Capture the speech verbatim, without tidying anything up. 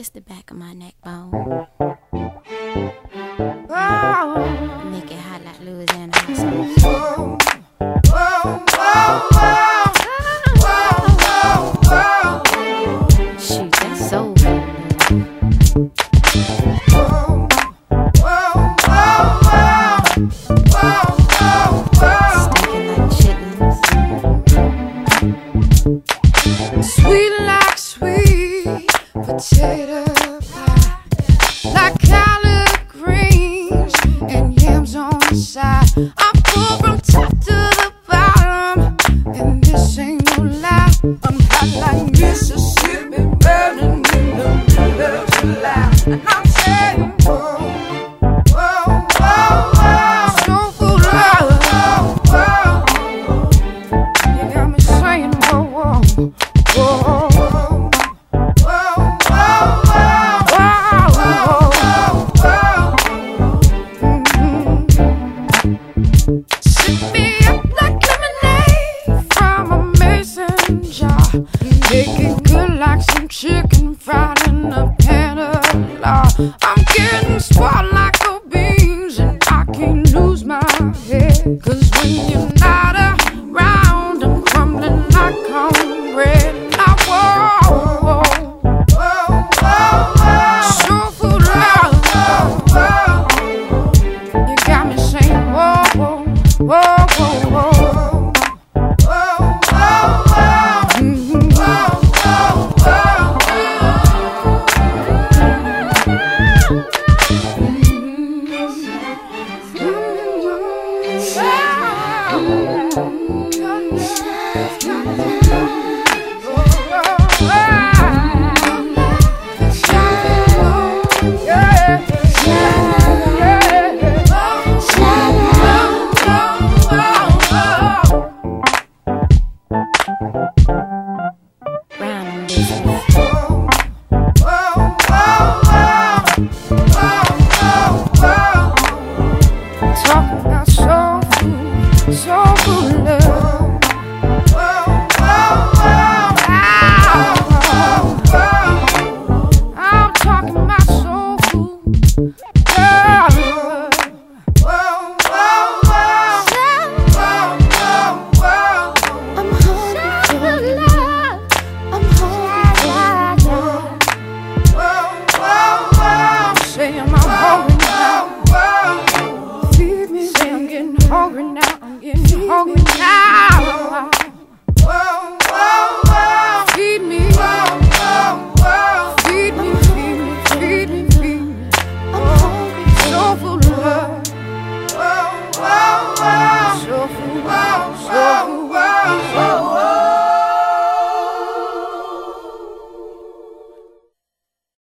just the back of my neck bone. Oh. Make it hot like Louisiana hot sauce. Whoa, whoa, whoa, whoa. Whoa, whoa, whoa. Shoot, that's so good. Whoa, whoa, whoa, whoa. Whoa, whoa, whoa. Stinking like chitlins. Sweet like sweet potato pie, like collard greens and yams on the side. I'm full from top to the bottom, and this ain't no lie. I'm hot like Mississippi, burning in the middle of July. And I'm saying, whoa, whoa, whoa, whoa, so full of love, whoa. You got me saying, whoa, whoa, whoa. Make it good like some chicken fried in a pan of lard. I'm getting spoiled like the beans, and I can't lose my head. Cause when you're not around, I'm crumbling like cornbread. Now whoa, whoa, whoa, whoa, whoa. So full of love, you got me saying whoa, whoa, whoa, whoa, whoa.